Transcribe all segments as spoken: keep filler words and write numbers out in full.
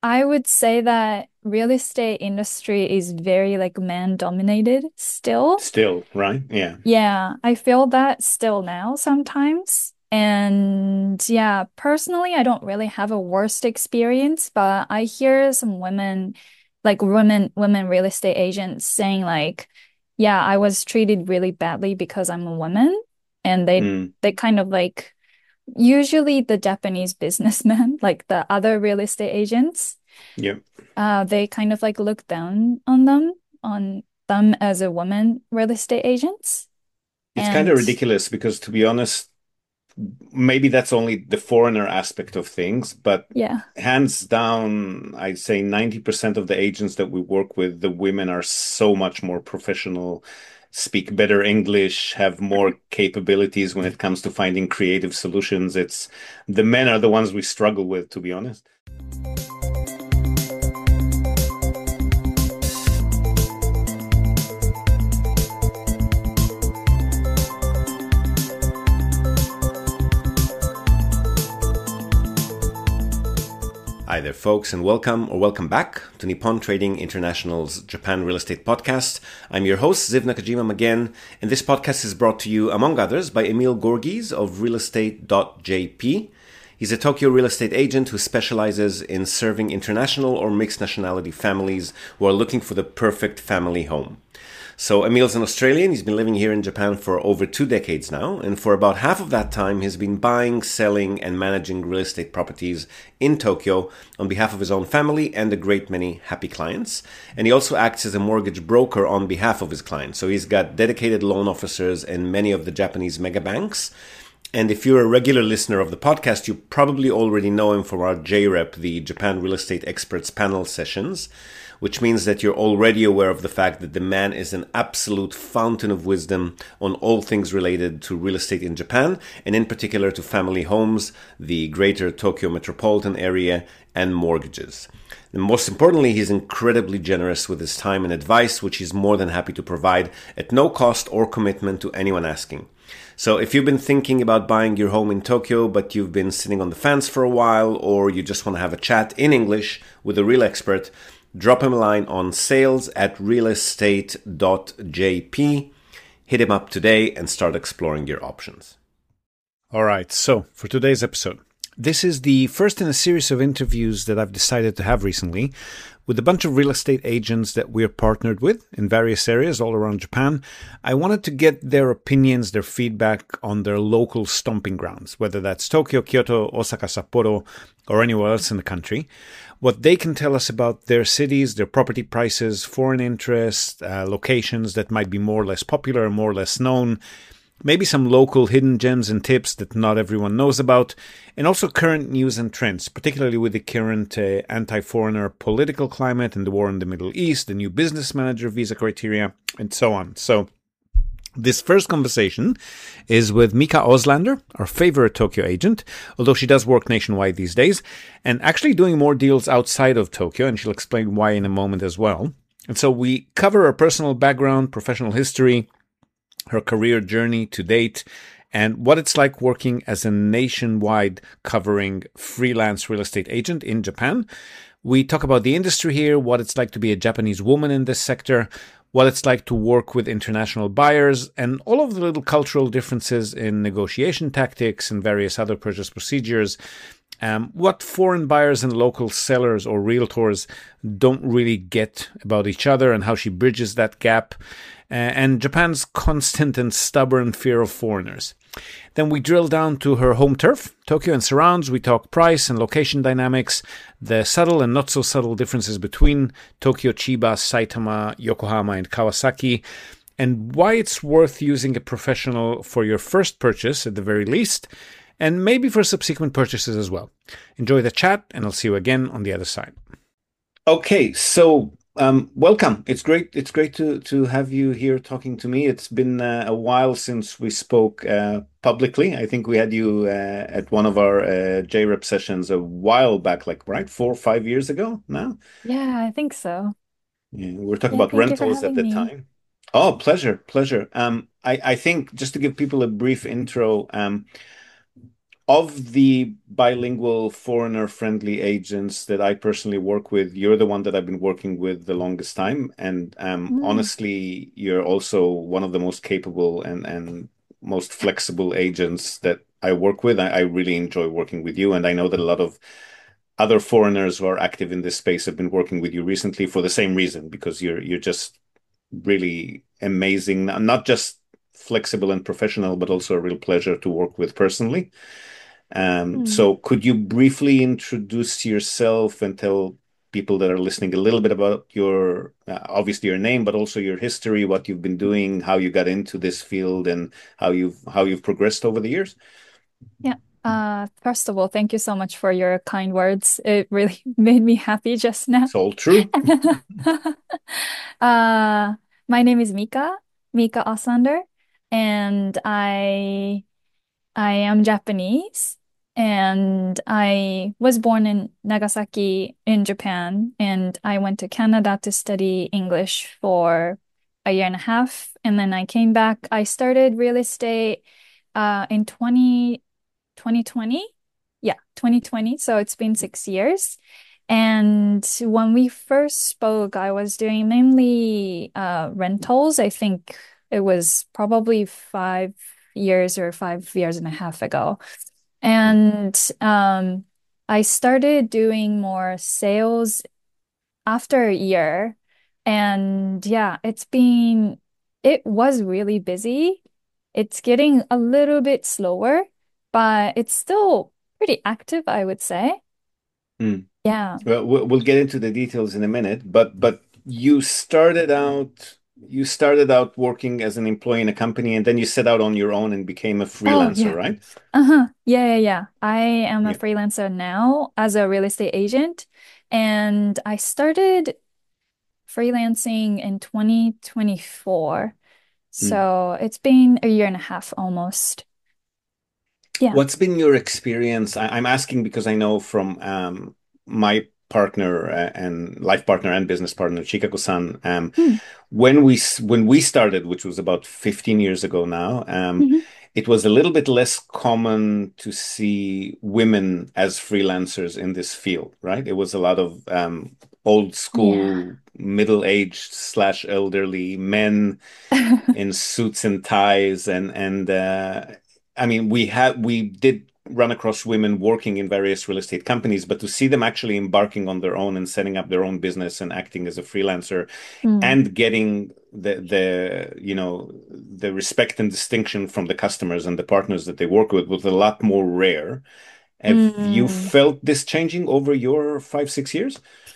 I would say that real estate industry is very like man dominated still. Still, right? Yeah. Yeah, I feel that still now sometimes. And yeah, personally, I don't really have a worst experience, but I hear some women, like women, women real estate agents saying like, yeah, I was treated really badly because I'm a woman. And they Mm, they kind of like usually the Japanese businessmen, like the other real estate agents, yeah. uh, they kind of like look down on them, on them as a woman real estate agents. It's kind of And ridiculous because, to be honest, maybe that's only the foreigner aspect of things, but yeah. hands down, I'd say ninety percent of the agents that we work with, the women are so much more professional, speak better English, have more capabilities when it comes to finding creative solutions. It's the men are the ones we struggle with, to be honest. Hi there, folks, and welcome or welcome back to Nippon Trading International's Japan Real Estate Podcast. I'm your host, Ziv Nakajima again, and this podcast is brought to you, among others, by Emil Gorgies of real estate dot j p. He's a Tokyo real estate agent who specializes in serving international or mixed nationality families who are looking for the perfect family home. So Emil's an Australian. He's been living here in Japan for over two decades now. And for about half of that time, he's been buying, selling, and managing real estate properties in Tokyo on behalf of his own family and a great many happy clients. And he also acts as a mortgage broker on behalf of his clients. So he's got dedicated loan officers in many of the Japanese mega banks. And if you're a regular listener of the podcast, you probably already know him from our J REP, the Japan Real Estate Experts panel sessions, which means that you're already aware of the fact that the man is an absolute fountain of wisdom on all things related to real estate in Japan, and in particular to family homes, the greater Tokyo metropolitan area, and mortgages. And most importantly, he's incredibly generous with his time and advice, which he's more than happy to provide at no cost or commitment to anyone asking. So if you've been thinking about buying your home in Tokyo, but you've been sitting on the fence for a while, or you just want to have a chat in English with a real expert, drop him a line on sales at real estate dot j p. Hit him up today and start exploring your options. All right, so for today's episode, this is the first in a series of interviews that I've decided to have recently with a bunch of real estate agents that we're partnered with in various areas all around Japan. I wanted to get their opinions, their feedback on their local stomping grounds, whether that's Tokyo, Kyoto, Osaka, Sapporo, or anywhere else in the country. What they can tell us about their cities, their property prices, foreign interest, uh, locations that might be more or less popular, more or less known, maybe some local hidden gems and tips that not everyone knows about, and also current news and trends, particularly with the current uh, anti-foreigner political climate and the war in the Middle East, the new business manager visa criteria, and so on. So this first conversation is with Mika Oslander, our favorite Tokyo agent, although she does work nationwide these days, and actually doing more deals outside of Tokyo, and she'll explain why in a moment as well. And so we cover her personal background, professional history, her career journey to date, and what it's like working as a nationwide covering freelance real estate agent in Japan. We talk about the industry here, what it's like to be a Japanese woman in this sector, what it's like to work with international buyers, and all of the little cultural differences in negotiation tactics and various other purchase procedures. Um, what foreign buyers and local sellers or realtors don't really get about each other and how she bridges that gap, uh, and Japan's constant and stubborn fear of foreigners. Then we drill down to her home turf, Tokyo and surrounds. We talk price and location dynamics, the subtle and not so subtle differences between Tokyo, Chiba, Saitama, Yokohama, and Kawasaki, and why it's worth using a professional for your first purchase at the very least, and maybe for subsequent purchases as well. Enjoy the chat, and I'll see you again on the other side. Okay, so um, welcome. It's great. It's great to to have you here talking to me. It's been uh, a while since we spoke uh, publicly. I think we had you uh, at one of our uh, J REP sessions a while back, like right, four or five years ago now. Yeah, I think so. Yeah, we were talking Yeah, about thank you for rentals at having the me. time. Oh, pleasure, pleasure. Um, I I think just to give people a brief intro, um. of the bilingual foreigner-friendly agents that I personally work with, you're the one that I've been working with the longest time. And um, Mm. honestly, you're also one of the most capable and, and most flexible agents that I work with. I, I really enjoy working with you. And I know that a lot of other foreigners who are active in this space have been working with you recently for the same reason, because you're you're just really amazing, not just flexible and professional, but also a real pleasure to work with personally. Um, Mm. so could you briefly introduce yourself and tell people that are listening a little bit about your, uh, obviously your name, but also your history, what you've been doing, how you got into this field, and how you've how you've progressed over the years? Yeah. Uh, first of all, thank you so much for your kind words. It really made me happy just now. It's all true. Uh, my name is Mika, Mika Asander, and I I am Japanese, and I was born in Nagasaki in Japan, and I went to Canada to study English for a year and a half, and then I came back. I started real estate uh, in twenty twenty twenty. Yeah, twenty twenty. So it's been six years. And when we first spoke, I was doing mainly uh, rentals. I think it was probably five years or five years and a half ago. And um, I started doing more sales after a year. And yeah, it's been, it was really busy. It's getting a little bit slower, but it's still pretty active, I would say. Mm. Yeah. Well, we'll we'll get into the details in a minute, but but you started out you started out working as an employee in a company, and then you set out on your own and became a Oh, freelancer, yeah. right? Uh-huh. Yeah, yeah, yeah. I am a Yeah. freelancer now as a real estate agent, and I started freelancing in twenty twenty-four. Mm. So it's been a year and a half almost. Yeah. What's been your experience? I, I'm asking because I know from um, my partner uh, and life partner and business partner, Chikako-san, um, Hmm. when we s- when we started, which was about fifteen years ago now, um, Mhm. it was a little bit less common to see women as freelancers in this field, right? It was a lot of um, old Yeah. school, middle-aged slash elderly men in suits and ties, and and uh, I mean, we had we did run across women working in various real estate companies, but to see them actually embarking on their own and setting up their own business and acting as a freelancer Mm. and getting the the you know the respect and distinction from the customers and the partners that they work with was a lot more rare. Have you Mm. felt this changing over your five, six years?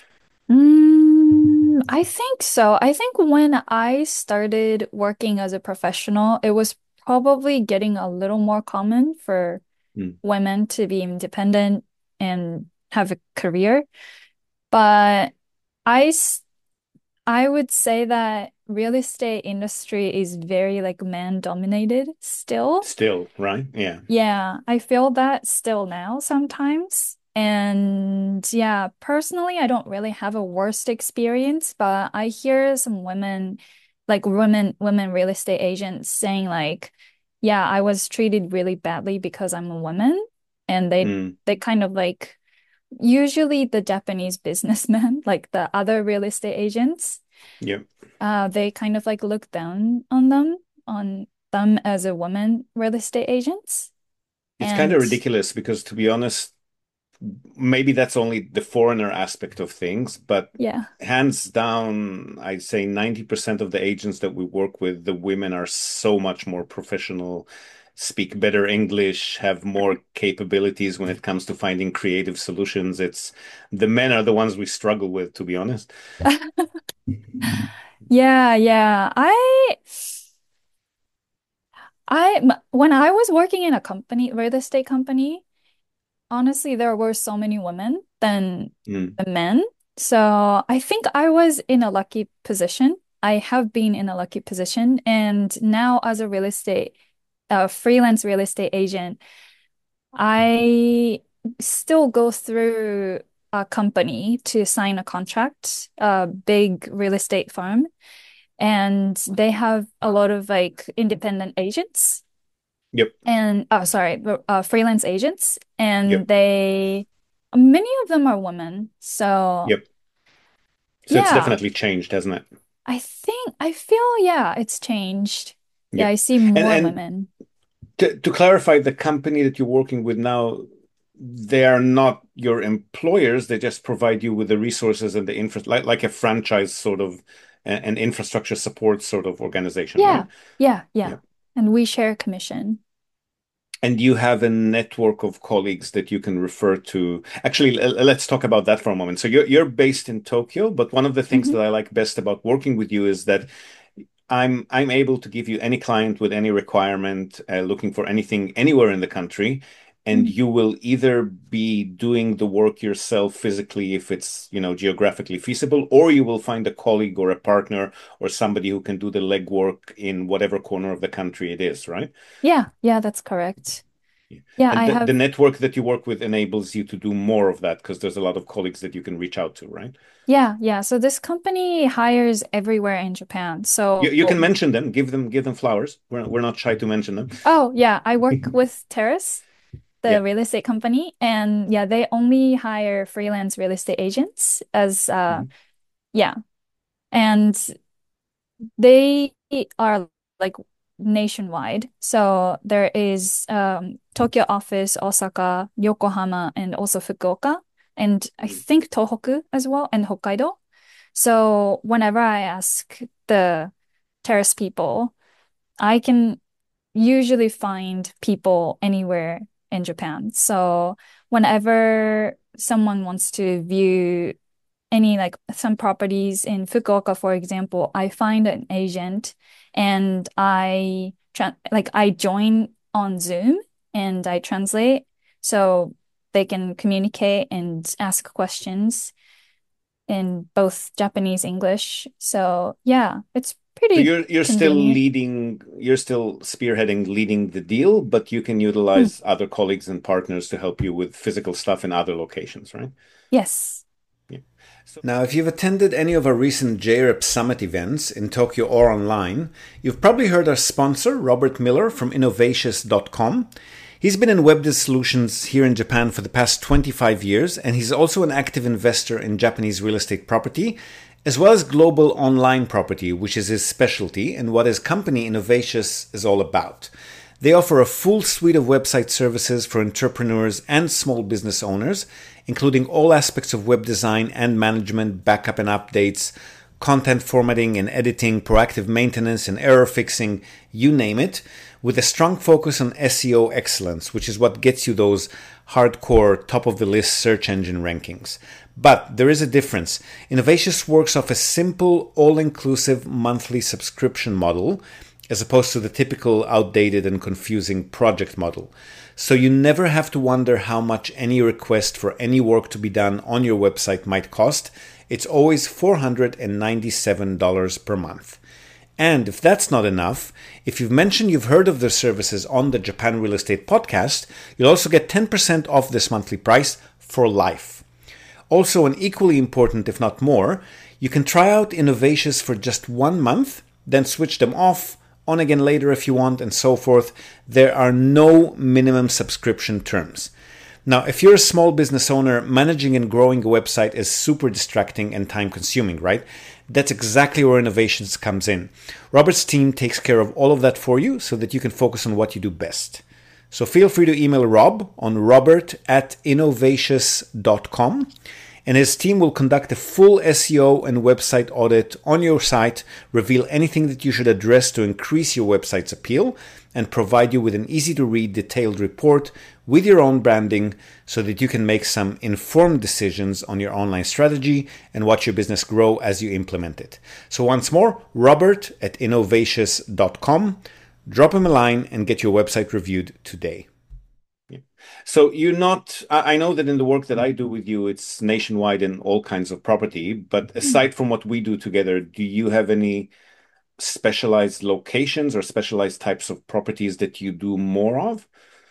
Mm. I think so. I think when I started working as a professional, it was probably getting a little more common for Mm, women to be independent and have a career. But I, s- I would say that real estate industry is very like man dominated still. still, right? Yeah. Yeah, I feel that still now sometimes. And yeah, personally, I don't really have a worst experience, but I hear some women, like women, women real estate agents saying like, yeah, I was treated really badly because I'm a woman. And they Mm, they kind of like usually the Japanese businessmen, like the other real estate agents, yeah. uh, they kind of like look down on them, on them as a woman real estate agents. It's kind of And ridiculous because, to be honest, maybe that's only the foreigner aspect of things, but yeah. hands down, I'd say ninety percent of the agents that we work with, the women are so much more professional, speak better English, have more capabilities when it comes to finding creative solutions. It's the men are the ones we struggle with, to be honest. Yeah, yeah. I I m- when I was working in a company, real estate company, honestly, there were so many women than Mm, the men. So I think I was in a lucky position. I have been in a lucky position. And now as a real estate, a freelance real estate agent, I still go through a company to sign a contract, a big real estate firm, and they have a lot of like independent agents. Yep. and oh, sorry, uh, freelance agents, and Yep. they many of them are women. So Yep. So it's yeah, definitely changed, hasn't it? I think I feel yeah, it's changed. Yeah, Yep. I see And more and women. to, to clarify, the company that you're working with now, they are not your employers. They just provide you with the resources and the infra, like like a franchise sort of, a- an infrastructure support sort of organization, Yeah, right? yeah, yeah. Yeah. And we share commission. And you have a network of colleagues that you can refer to. Actually, l- let's talk about that for a moment. So you're you're based in Tokyo, but one of the things Hmm. that I like best about working with you is that I'm I'm able to give you any client with any requirement, uh, looking for anything anywhere in the country, and Mm. you will either be doing the work yourself physically if it's, you know, geographically feasible, or you will find a colleague or a partner or somebody who can do the legwork in whatever corner of the country it is, right? Yeah, yeah, that's correct. Yeah. Yeah, And I the, the have. network that you work with enables you to do more of that because there's a lot of colleagues that you can reach out to, right? Yeah, yeah. So this company hires everywhere in Japan. You, So, you can mention them, give them give them flowers. We're we're not shy to mention them. oh yeah, I work with Terrace, Yeah. the real estate company, and yeah, they only hire freelance real estate agents as uh Mhm. yeah. And they are like nationwide. So there is um Tokyo office, Osaka, Yokohama, and also Fukuoka, and I Mhm. think Tohoku as well, and Hokkaido. So whenever I ask the Terrace people, I can usually find people anywhere in Japan. So whenever someone wants to view any like some properties in Fukuoka, for example, I find an agent and I tra like I join on Zoom and I translate so they can communicate and ask questions in both Japanese, English. So yeah, it's So pretty you're you're still convenient. leading, you're still spearheading, leading the deal, but you can Mm, utilize other colleagues and partners to help you with physical stuff in other locations, right? yes. Yeah. So now, if you've attended any of our recent J R E P Summit events in Tokyo or online, you've probably heard our sponsor, Robert Miller from innovatius dot com. He's been in web solutions here in Japan for the past twenty-five years, and he's also an active investor in Japanese real estate property, as well as global online property, which is his specialty and what his company Innovatius is all about. They offer a full suite of website services for entrepreneurs and small business owners, including all aspects of web design and management, backup and updates, content formatting and editing, proactive maintenance and error fixing, you name it, with a strong focus on S E O excellence, which is what gets you those hardcore top of the list search engine rankings. But there is a difference. Innovatius works off a simple, all inclusive monthly subscription model as opposed to the typical outdated and confusing project model. So you never have to wonder how much any request for any work to be done on your website might cost. It's always four hundred ninety-seven dollars per month. And if that's not enough, if you've mentioned you've heard of their services on the Japan Real Estate Podcast, you'll also get ten percent off this monthly price for life. Also, and equally important, if not more, you can try out Innovatius for just one month, then switch them off, on again later if you want, and so forth. There are no minimum subscription terms. Now, if you're a small business owner, managing and growing a website is super distracting and time consuming, right? That's exactly where Innovatius comes in. Robert's team takes care of all of that for you so that you can focus on what you do best. So feel free to email Rob on robert at innovatius dot com, and his team will conduct a full S E O and website audit on your site, reveal anything that you should address to increase your website's appeal, and provide you with an easy-to-read detailed report with your own branding so that you can make some informed decisions on your online strategy and watch your business grow as you implement it. So once more, Robert at innovatius dot com. Drop him a line and get your website reviewed today. Yeah. So you're not, I I know that in the work that I do with you, it's nationwide in all kinds of property, but Mm. aside from what we do together, do you have any specialized locations or specialized types of properties that you do more of?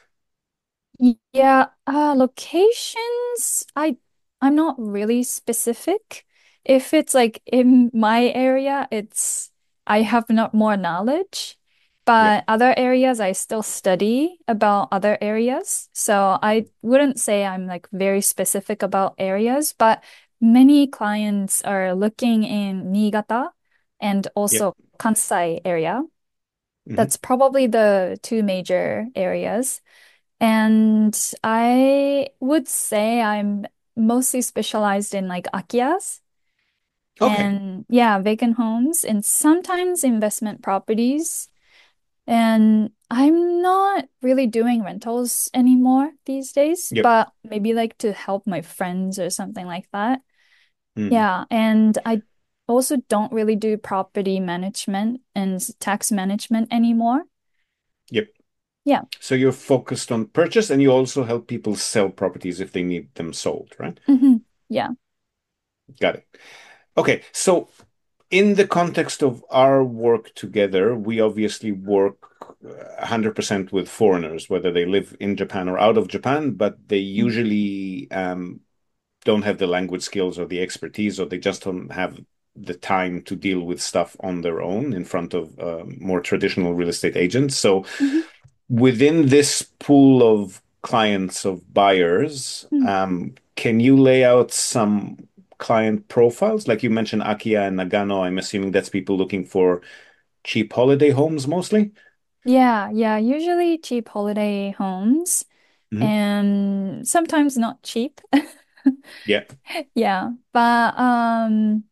Yeah, uh, locations, I I'm not really specific. If it's like in my area, it's I have not more knowledge. Yep. But other areas, I still study about other areas. So I wouldn't say I'm like very specific about areas, but many clients are looking in Niigata and Yep. also Kansai area. Hmm. That's probably the two major areas. And I would say I'm mostly specialized in like Akiyas Okay. and yeah, vacant homes and sometimes investment properties. And I'm not really doing rentals anymore these days, Yep. but maybe like to help my friends or something like that. Mm. Yeah, and I also don't really do property management and tax management anymore. Yep. Yeah. So you're focused on purchase and you also help people sell properties if they need them sold, right? Hmm. Yeah. Got it. Okay. So in the context of our work together, we obviously work uh, one hundred percent with foreigners, whether they live in Japan or out of Japan, but they Mm. usually um, don't have the language skills or the expertise, or they just don't have the time to deal with stuff on their own in front of um, more traditional real estate agents. So Hmm. within this pool of clients of buyers, Mm. um, can you lay out some client profiles? Like you mentioned Akiya and Nagano, I'm assuming that's people looking for cheap holiday homes mostly. Yeah, yeah, usually cheap holiday homes Hmm. and sometimes not cheap. Yeah. Yeah, but um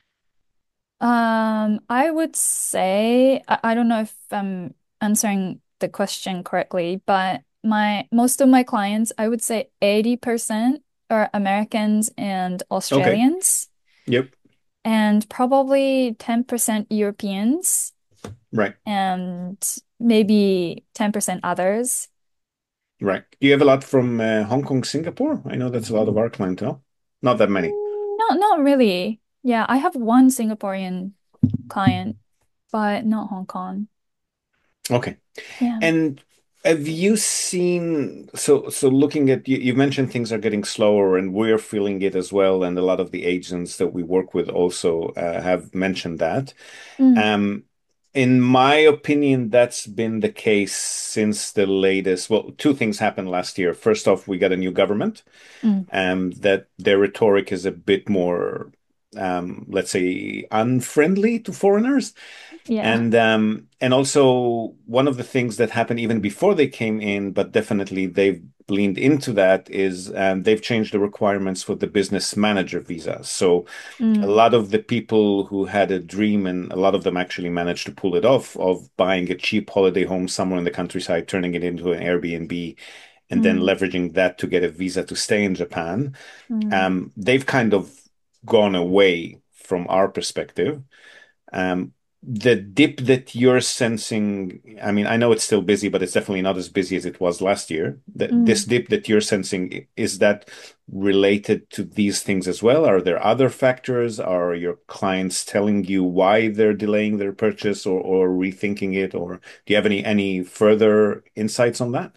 um I would say I, I don't know if I'm answering the question correctly, but my most of my clients, I would say eighty percent are Americans and Okay. Australians Yep. and probably ten percent Europeans Right. and maybe ten percent others. Right. Do you have a lot from uh, Hong Kong, Singapore? I know that's a lot of our clientele. Not that many. Mm, not not really. Yeah, I have one Singaporean client, but not Hong Kong. Okay. Yeah. And have you seen, so so looking at you, you mentioned things are getting slower and we're feeling it as well, and a lot of the agents that we work with also uh, have mentioned that. Mm, Um, in my opinion, that's been the case since the latest. Well, two things happened last year. First off, we got a new government, mm, um, that their rhetoric is a bit more, um, let's say, unfriendly to foreigners. yeah. And um, and also one of the things that happened even before they came in, but definitely they've leaned into that, is um, they've changed the requirements for the business manager visa. So a Mm, lot of the people who had a dream, and a lot of them actually managed to pull it off, of buying a cheap holiday home somewhere in the countryside, turning it into an Airbnb, and then mm, leveraging that to get a visa to stay in Japan. mm, Um, they've kind of gone away from our perspective. Um, the dip that you're sensing, I mean, I know it's still busy, but it's definitely not as busy as it was last year. That this mm. dip that you're sensing, is that related to these things as well? Are there other factors? Are your clients telling you why they're delaying their purchase, or, or rethinking it? Or do you have any any further insights on that?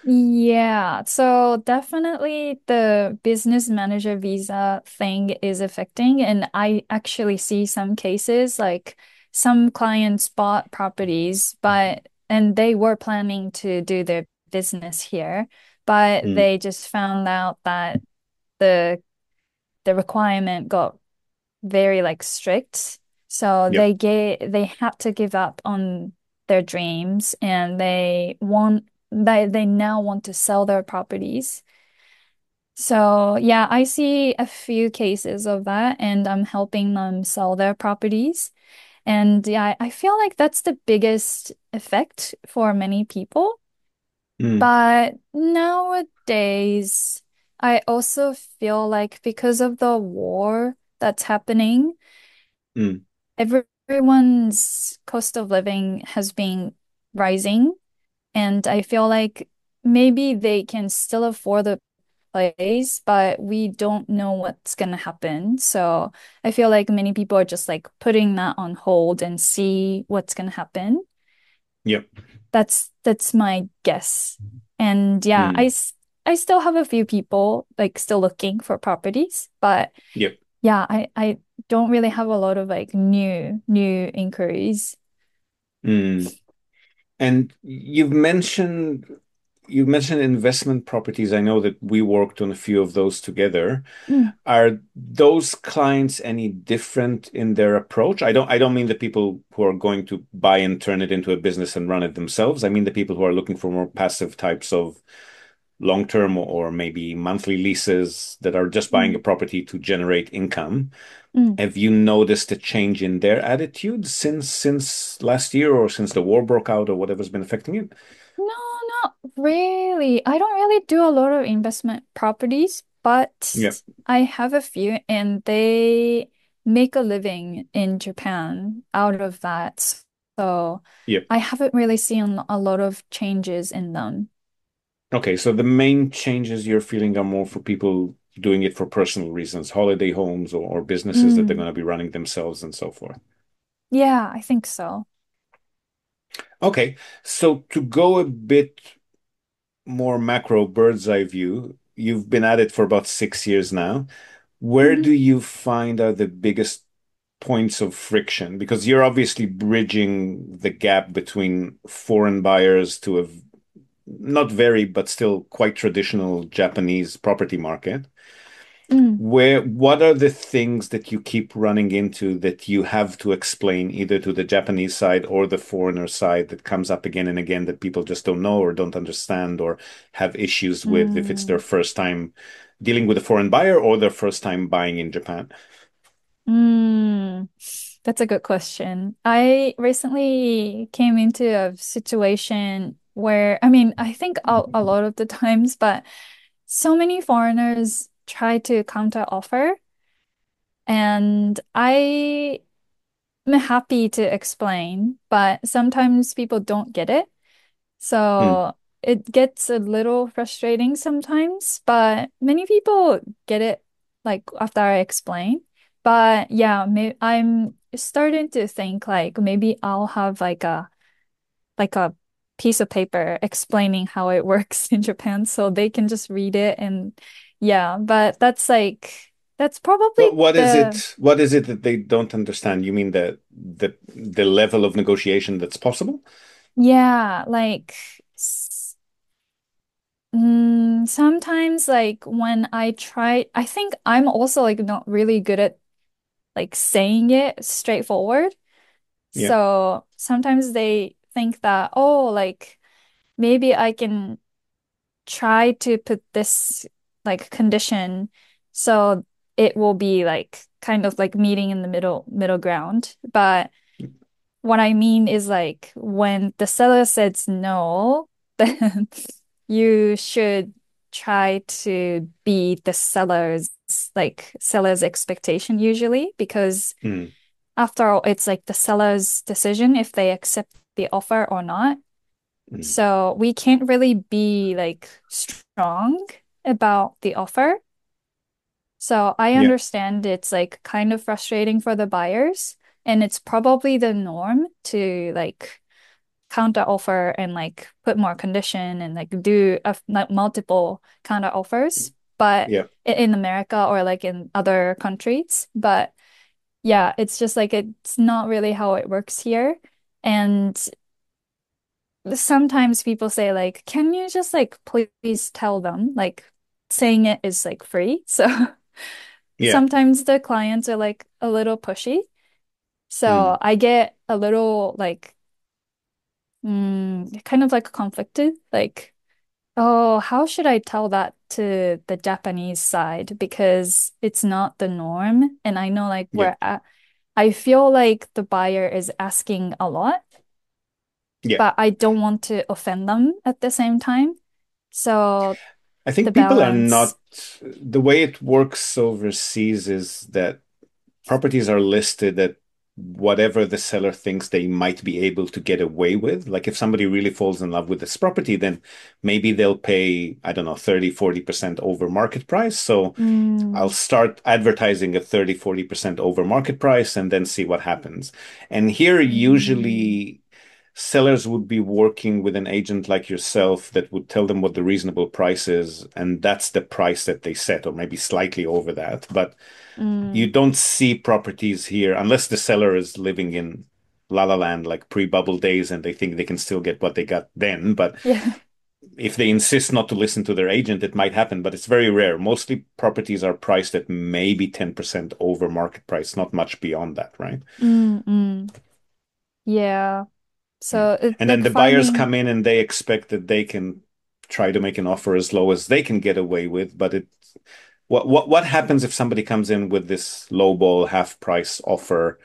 Yeah, so definitely the business manager visa thing is affecting, and I actually see some cases like some clients bought properties, but and they were planning to do their business here, but Mm, they just found out that the the requirement got very like strict. So yep. they gave they had to give up on their dreams and they want they they now want to sell their properties. So yeah, I see a few cases of that and I'm helping them sell their properties. And yeah, I feel like that's the biggest effect for many people. Mm, But nowadays, I also feel like because of the war that's happening, mm, everyone's cost of living has been rising, and I feel like maybe they can still afford the place, but we don't know what's gonna happen. So I feel like many people are just like putting that on hold and see what's gonna happen. yep. That's that's my guess. And yeah, I Mm, s- I still have a few people like still looking for properties, but yep. yeah, I I don't really have a lot of like new new inquiries. Mm. And you've mentioned you mentioned investment properties. I know that we worked on a few of those together. Mm, Are those clients any different in their approach? I don't I don't mean the people who are going to buy and turn it into a business and run it themselves. I mean the people who are looking for more passive types of long-term or maybe monthly leases that are just buying mm, a property to generate income. mm. Have you noticed a change in their attitude since since last year or since the war broke out or whatever's been affecting it? No, not really. I don't really do a lot of investment properties, Yeah, but I have a few and they make a living in Japan out of that. So yeah. I haven't really seen a lot of changes in them. Okay, so the main changes you're feeling are more for people doing it for personal reasons, holiday homes or, or businesses that they're Mm, going to be running themselves and so forth. yeah, I think so. Okay, so to go a bit more macro bird's eye view, you've been at it for about six years now. Where Hmm. do you find are the biggest points of friction? Because you're obviously bridging the gap between foreign buyers to a not very, but still quite traditional Japanese property market. Mm, Where, what are the things that you keep running into that you have to explain either to the Japanese side or the foreigner side that comes up again and again that people just don't know or don't understand or have issues with if it's their mm, first time dealing with a foreign buyer or their first time buying in Japan? mm. That's a good question. I recently came into a situation where, I mean, I think a, a lot of the times, but so many foreigners try to counter offer, and I am happy to explain, but sometimes people don't get it. Hmm. So it gets a little frustrating sometimes, but many people get it like after I explain. But yeah, may I'm starting to think like maybe I'll have like a like a piece of paper explaining how it works in Japan so they can just read it and yeah, but that's like that's probably But what is the it? What is it that they don't understand? You mean the the the level of negotiation that's possible? yeah, like s- mm, sometimes like when I try, I think I'm also like not really good at like saying it straightforward. Yeah. So sometimes they think that, oh, like maybe I can try to put this like condition so it will be like kind of like meeting in the middle middle ground. But what I mean is like when the seller says no, then you should try to be the seller's like seller's expectation usually because Hmm. after all, it's like the seller's decision if they accept the offer or not. Hmm. So we can't really be like strong about the offer. So I Yeah. understand it's like kind of frustrating for the buyers, and it's probably the norm to like counter offer and like put more condition and like do a, like multiple counter offers, but Yeah. i- in America or like in other countries. But yeah, it's just like it's not really how it works here. And sometimes people say like, can you just like please tell them like saying it is like free. So Yeah. sometimes the clients are like a little pushy. Hmm. So I get a little like mm, kind of like conflicted. Like, oh, how should I tell that to the Japanese side? Because it's not the norm. And I know like Yeah. we're at, I feel like the buyer is asking a lot, Yeah. but I don't want to offend them at the same time. So I the think people are balance. not, the way it works overseas is that properties are listed at whatever the seller thinks they might be able to get away with. Like if somebody really falls in love with this property, then maybe they'll pay, I don't know, thirty, forty percent over market price. So I'll Mm, start advertising at thirty, forty percent over market price and then see what happens. And here, mm, usually sellers would be working with an agent like yourself that would tell them what the reasonable price is, and that's the price that they set, or maybe slightly over that. But you mm, don't see properties here unless the seller is living in. La La Land, like pre-bubble days, and they think they can still get what they got then. But Yeah. if they insist not to listen to their agent, it might happen, but it's very rare. Mostly properties are priced at maybe ten percent over market price, not much beyond that, right? Mm-mm. Yeah. Yeah. So it's And then like the buyers finding come in and they expect that they can try to make an offer as low as they can get away with, but it what what what happens if somebody comes in with this lowball half price offer?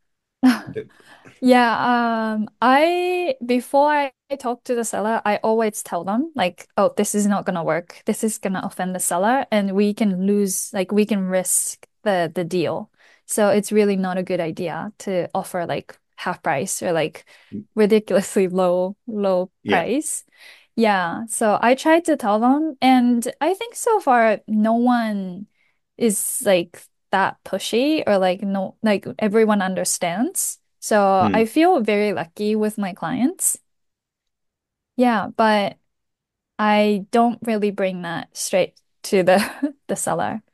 Yeah, um, I before I talk to the seller, I always tell them like, oh, this is not gonna work. This is gonna offend the seller, and we can lose, like, we can risk the the deal. So it's really not a good idea to offer like half price or like ridiculously low low Yeah. price. Yeah, so I tried to tell them, and I think so far no one is like that pushy or like no like everyone understands. So I Hmm. feel very lucky with my clients. Yeah, but I don't really bring that straight to the the seller.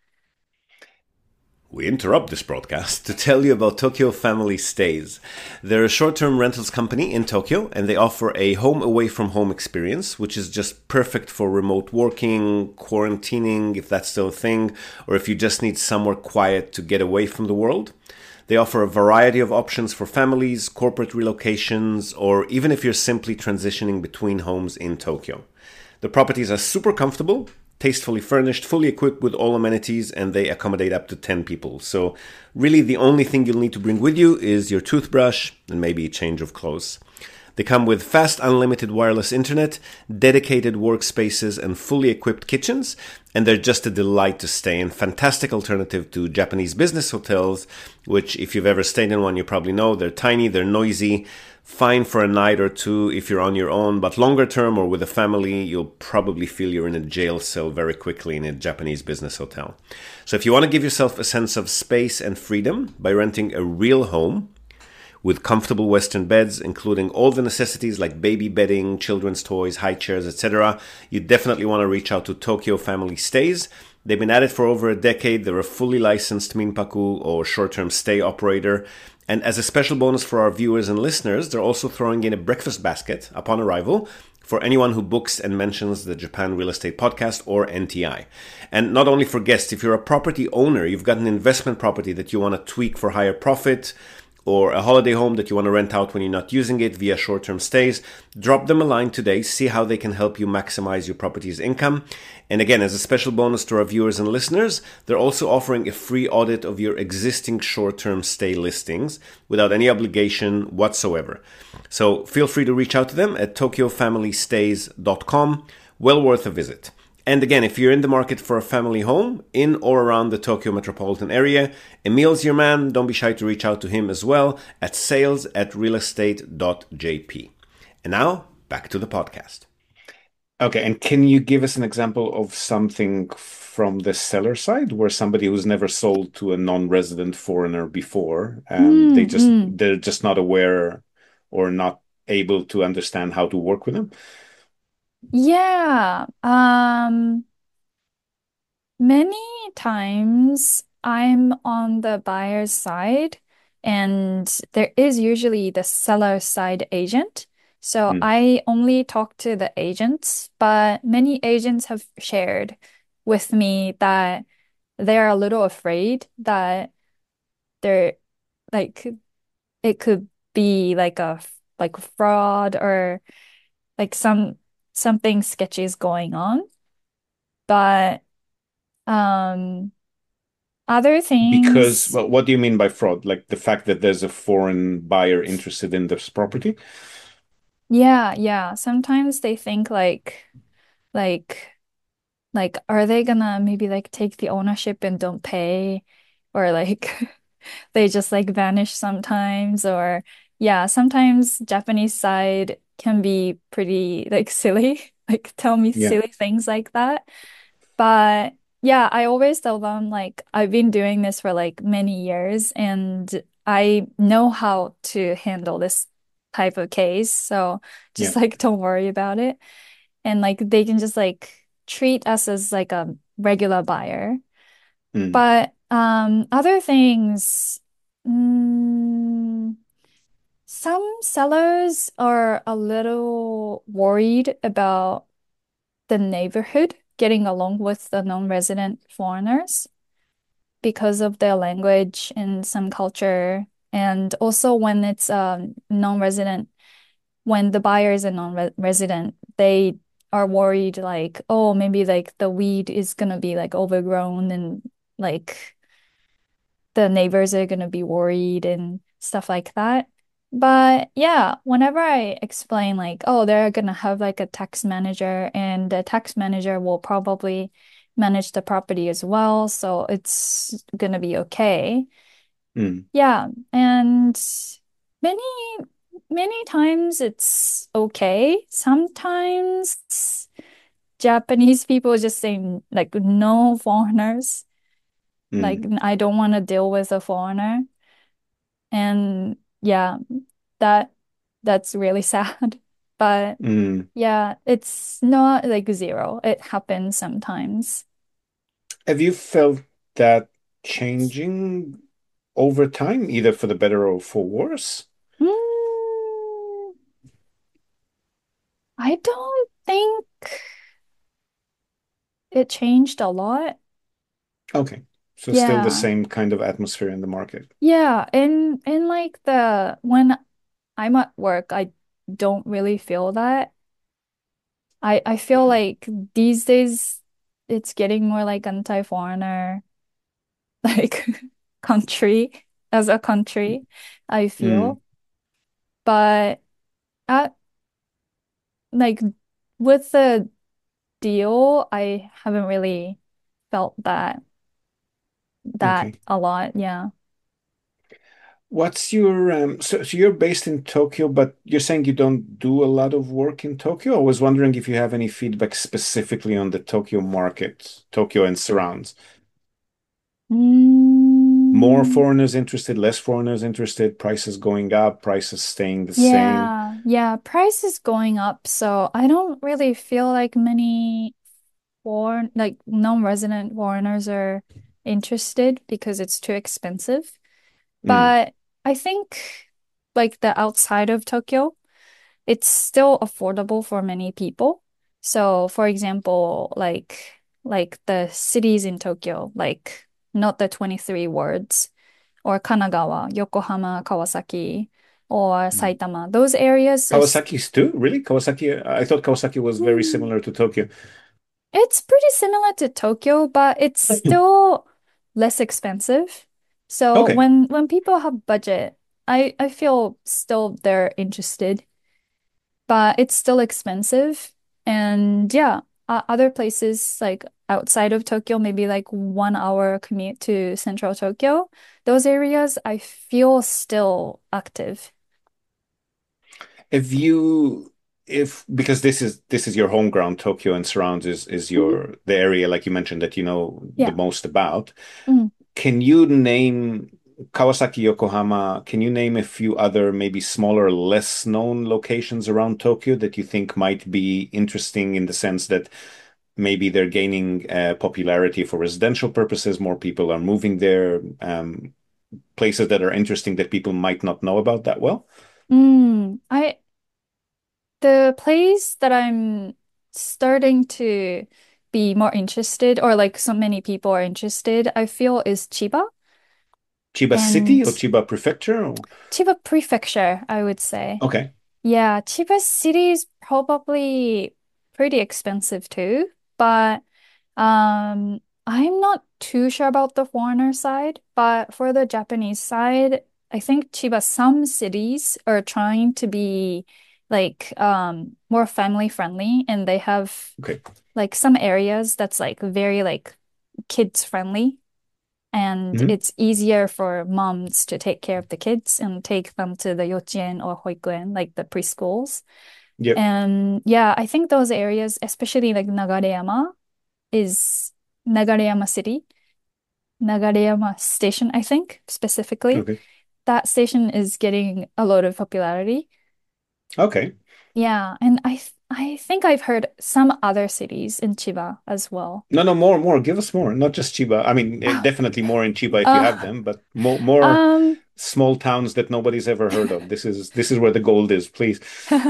We interrupt this broadcast to tell you about Tokyo Family Stays. They're a short term rentals company in Tokyo and they offer a home away from home experience, which is just perfect for remote working, quarantining, if that's still a thing, or if you just need somewhere quiet to get away from the world. They offer a variety of options for families, corporate relocations, or even if you're simply transitioning between homes in Tokyo. The properties are super comfortable, tastefully furnished, fully equipped with all amenities, and they accommodate up to ten people. So, really, the only thing you'll need to bring with you is your toothbrush and maybe a change of clothes. They come with fast, unlimited wireless internet, dedicated workspaces, and fully equipped kitchens, and they're just a delight to stay in. Fantastic alternative to Japanese business hotels, which, if you've ever stayed in one, you probably know they're tiny, they're noisy, fine for a night or two if you're on your own, but longer term or with a family, you'll probably feel you're in a jail cell very quickly in a Japanese business hotel. So if you want to give yourself a sense of space and freedom by renting a real home with comfortable Western beds, including all the necessities like baby bedding, children's toys, high chairs, et cetera, you definitely want to reach out to Tokyo Family Stays. They've been at it for over a decade. They're a fully licensed Minpaku or short-term stay operator. And as a special bonus for our viewers and listeners, they're also throwing in a breakfast basket upon arrival for anyone who books and mentions the Japan Real Estate Podcast or N T I. And not only for guests, if you're a property owner, you've got an investment property that you want to tweak for higher profit, or a holiday home that you want to rent out when you're not using it via short-term stays, drop them a line today, see how they can help you maximize your property's income. And again, as a special bonus to our viewers and listeners, they're also offering a free audit of your existing short-term stay listings without any obligation whatsoever. So feel free to reach out to them at tokyo family stays dot com. Well worth a visit. And again, if you're in the market for a family home in or around the Tokyo metropolitan area, Emil's your man. Don't be shy to reach out to him as well at sales at realestate.jp. And now, back to the podcast. Okay, and can you give us an example of something from the seller side where somebody who's never sold to a non-resident foreigner before, and they Mm, just mm. they're just not aware or not able to understand how to work with them? Yeah. Um, many times I'm on the buyer's side, and there is usually the seller side agent. So Hmm. I only talk to the agents, but many agents have shared with me that they're a little afraid that they're like it could be like a like fraud or like some something sketchy is going on. But um other Because, things, well, what do you mean by fraud? Like the fact that there's a foreign buyer interested in this property? yeah, yeah. Sometimes they think like like like are they gonna maybe like take the ownership and don't pay, or like they just like vanish sometimes, or yeah, sometimes Japanese side can be pretty like silly, like tell me Yeah. silly things like that. But yeah, I always tell them like I've been doing this for like many years and I know how to handle this type of case. So just Yeah. like don't worry about it. And like they can just like treat us as like a regular buyer. Mm. But um other things, mm, Some sellers are a little worried about the neighborhood getting along with the non-resident foreigners because of their language and some culture. And also when it's um, non-resident, when the buyer is a non-resident, they are worried like, oh, maybe like the weed is gonna be like overgrown and like the neighbors are gonna be worried and stuff like that. But yeah, whenever I explain like, oh, they're gonna have like a tax manager and the tax manager will probably manage the property as well, so it's gonna be okay. Mm, Yeah, and many many times it's okay. Sometimes Japanese people just say like no foreigners. Like mm, I don't want to deal with a foreigner. And yeah, that that's really sad. But mm. yeah, it's not like zero. It happens sometimes. Have you felt that changing over time, either for the better or for worse? Mm, I don't think it changed a lot. Okay. So still the Yeah. same kind of atmosphere in the market. Yeah, and and like the when I'm at work, I don't really feel that. I I feel Mhm. like these days it's getting more like anti-foreigner like country as a country, I Mm, feel. But at like with the deal, I haven't really felt that that okay. a lot. Yeah. What's your um, so, so you're based in Tokyo, but you're saying you don't do a lot of work in Tokyo? I was wondering if you have any feedback specifically on the Tokyo market, Tokyo and surrounds. More Mm, foreigners interested, less foreigners interested, prices going up, prices staying the same. yeah, yeah, price is going up, so I don't really feel like many foreign like non-resident foreigners are interested because it's too expensive. Mm, But I think like the outside of Tokyo, it's still affordable for many people. So for example, like like the cities in Tokyo, like not the twenty-three wards, or Kanagawa, Yokohama, Kawasaki, or mm. Saitama. Those areas is Kawasaki's too? Really? Kawasaki? I thought Kawasaki was very mm, similar to Tokyo. it's pretty similar to Tokyo, but it's still less expensive. So Okay. when when people have budget, I I feel still they're interested, but it's still expensive. And yeah, uh, other places like outside of Tokyo, maybe like one hour commute to central Tokyo, those areas I feel still active. If you if because this is this is your home ground, Tokyo and surrounds is is Mhm. your the area like you mentioned that you know the Yeah. most about. Mm. Can you name Kawasaki, Yokohama? Can you name a few other maybe smaller, less known locations around Tokyo that you think might be interesting in the sense that maybe they're gaining uh, popularity for residential purposes, more people are moving there, um, places that are interesting that people might not know about that well? Mm. I The place that I'm starting to be more interested, or like so many people are interested, I feel is Chiba. Chiba City And or Chiba Prefecture? Or- Chiba Prefecture, I would say. Okay. Yeah, Chiba City is probably pretty expensive too, but um, I'm not too sure about the foreigner side, but for the Japanese side, I think Chiba, some cities are trying to be like um more family friendly, and they have Okay. like some areas that's like very like kids friendly, and Hmm. it's easier for moms to take care of the kids and take them to the yochien or hoikuen, like the preschools. Yep. And yeah, I think those areas, especially like Nagareyama, is Nagareyama City, Nagareyama Station, I think, specifically. Okay. That station is getting a lot of popularity. Okay. Yeah, and I th I think I've heard some other cities in Chiba as well. No, no, more, more. Give us more. Not just Chiba. I mean, eh, definitely more in Chiba if you have Uh, them, but more, more um, small towns that nobody's ever heard of. This is this is where the gold is, please.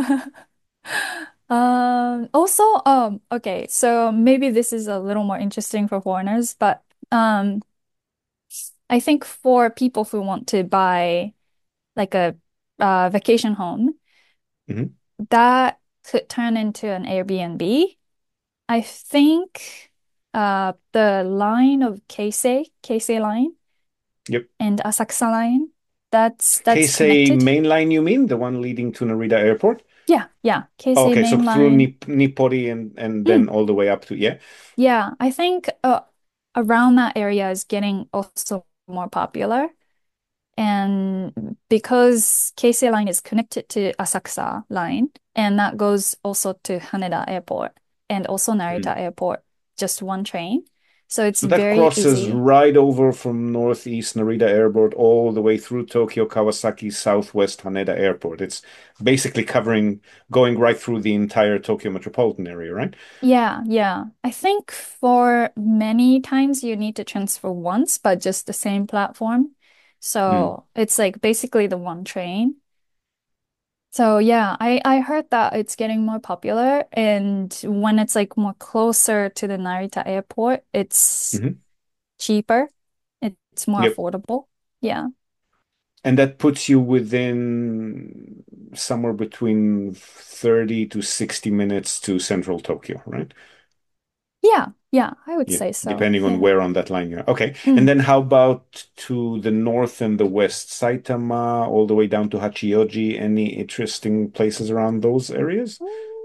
um, also, um, okay, so maybe this is a little more interesting for foreigners, but um, I think for people who want to buy like a uh, vacation home, Hmm. that could turn into an Airbnb. I think uh, the line of Keisei, Keisei line Yep. and Asakusa line, that's that's Keisei connected. main line, you mean? The one leading to Narita Airport? Yeah, yeah, Oh, Keisei okay, so main through line. Nip Nippori and and then Mm, all the way up to, yeah. yeah, I think uh, around that area is getting also more popular. And because Keisei line is connected to Asakusa line, and that goes also to Haneda Airport and also Mm. Narita Airport, just one train. So it's So that very crosses easy. right over from Northeast Narita Airport all the way through Tokyo, Kawasaki, Southwest Haneda Airport. It's basically covering, going right through the entire Tokyo metropolitan area, right? Yeah, yeah. I think for many times you need to transfer once, but just the same platform. Mm. So it's like basically the one train. So yeah, I I heard that it's getting more popular, and when it's like more closer to the Narita airport, it's Hmm. cheaper. It's more Yep. affordable. Yeah. And that puts you within somewhere between thirty to sixty minutes to central Tokyo, right? Yeah, yeah, I would Yeah, say so. depending on Yeah. where on that line you're. Okay. And Mm. then how about to the north and the west? Saitama, all the way down to Hachioji. Any interesting places around those areas?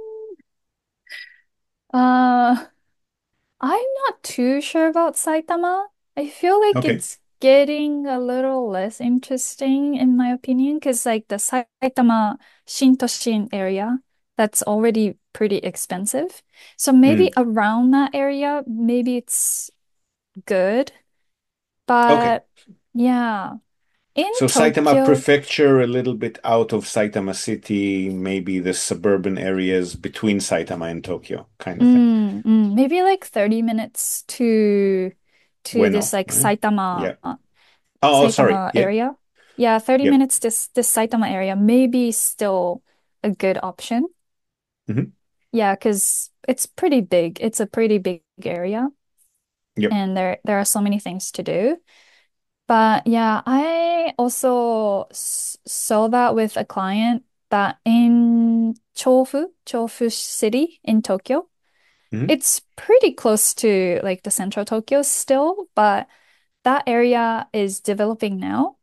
Uh, I'm not too sure about Saitama. I feel like Okay. it's getting a little less interesting in my opinion, because like the Saitama Shintoshin area, that's already pretty expensive. So maybe Mm. around that area, maybe it's good. Okay. But yeah, in So Saitama Tokyo, Prefecture, a little bit out of Saitama City, maybe the suburban areas between Saitama and Tokyo, kind of thing. mm, mm, maybe like thirty minutes to to this Bueno, like right? Saitama Yeah. Oh, oh, sorry. Saitama Yeah. area. Yeah, thirty Yep. minutes this this Saitama area may be still a good option. Hmm. Yeah, because it's pretty big. It's a pretty big area Yep. and there there are so many things to do. But yeah, I also s saw that with a client that in Chofu, Chofu City in Tokyo, Hmm. it's pretty close to like the central Tokyo still, but that area is developing now.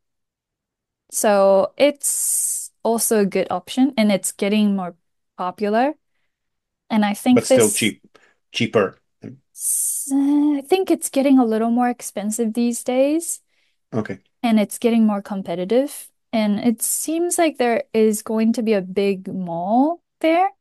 So it's also a good option and it's getting more popular. And I But think still this, cheap, cheaper. I think it's getting a little more expensive these days Okay. and it's getting more competitive. And it seems like there is going to be a big mall there.